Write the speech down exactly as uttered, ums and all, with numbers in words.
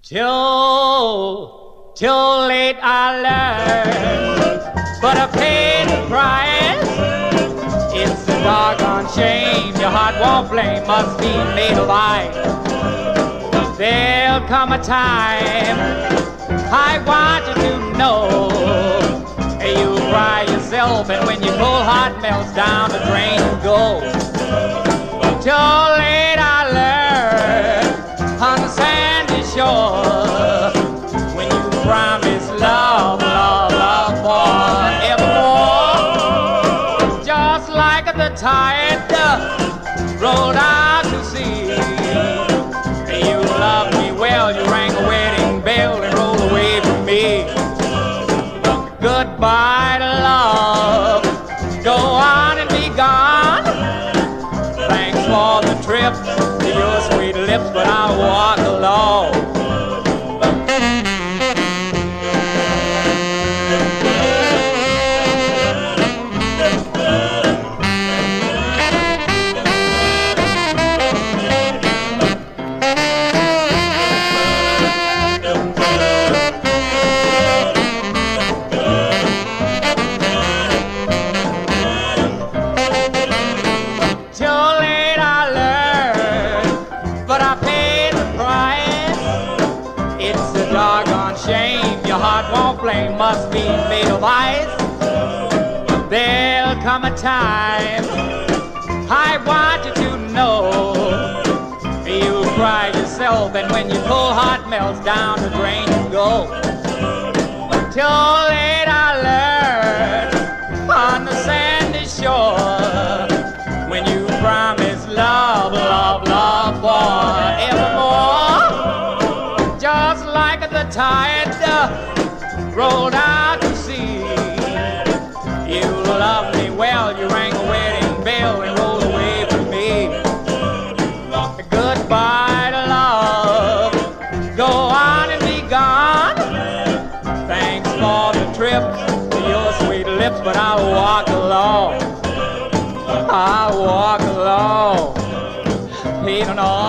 Till, till late I learned, but I paid the price. It's a doggone shame your heart won't blame, must be made of ice. There'll come a time I want you to know, you cry yourself, and when your cold heart melts down the drain you go. Till late I learned on the sandy shore, when you promise love, love, love forevermore, just like the tide rolled out to sea. You loved me well, you rang a wedding bell and rolled away from me. Goodbye to love, go on and be gone. Thanks for the trip to your sweet lips, but I'll walk alone. Flame must be made of ice. There'll come a time I want you to know, you cry yourself, and when your cold heart melts down the drain you go. Till late I learned on the sandy shore, when you promise love, love, love forevermore, just like the tide rolled out to sea. You loved me well, you rang a wedding bell and rolled away from me. Goodbye to love, go on and be gone. Thanks for the trip to your sweet lips, but I'll walk alone. I'll walk alone, leaving all